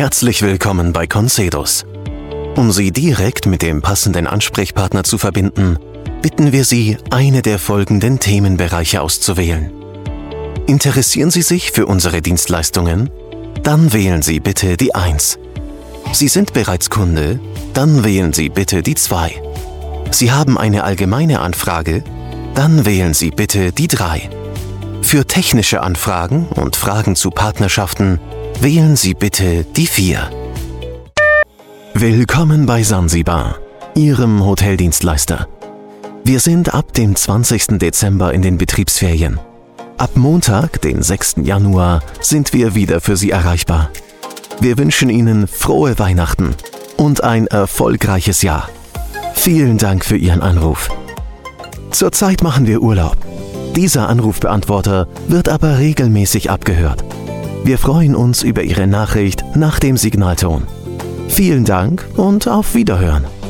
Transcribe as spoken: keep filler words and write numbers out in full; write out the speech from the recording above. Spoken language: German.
Herzlich willkommen bei Concedus. Um Sie direkt mit dem passenden Ansprechpartner zu verbinden, bitten wir Sie, eine der folgenden Themenbereiche auszuwählen. Interessieren Sie sich für unsere Dienstleistungen? Dann wählen Sie bitte die eins. Sie sind bereits Kunde? Dann wählen Sie bitte die zwei. Sie haben eine allgemeine Anfrage? Dann wählen Sie bitte die drei. Für technische Anfragen und Fragen zu Partnerschaften wählen Sie bitte die vier. Willkommen bei Sansibar, Ihrem Hoteldienstleister. Wir sind ab dem zwanzigsten Dezember in den Betriebsferien. Ab Montag, den sechsten Januar, sind wir wieder für Sie erreichbar. Wir wünschen Ihnen frohe Weihnachten und ein erfolgreiches Jahr. Vielen Dank für Ihren Anruf. Zurzeit machen wir Urlaub. Dieser Anrufbeantworter wird aber regelmäßig abgehört. Wir freuen uns über Ihre Nachricht nach dem Signalton. Vielen Dank und auf Wiederhören.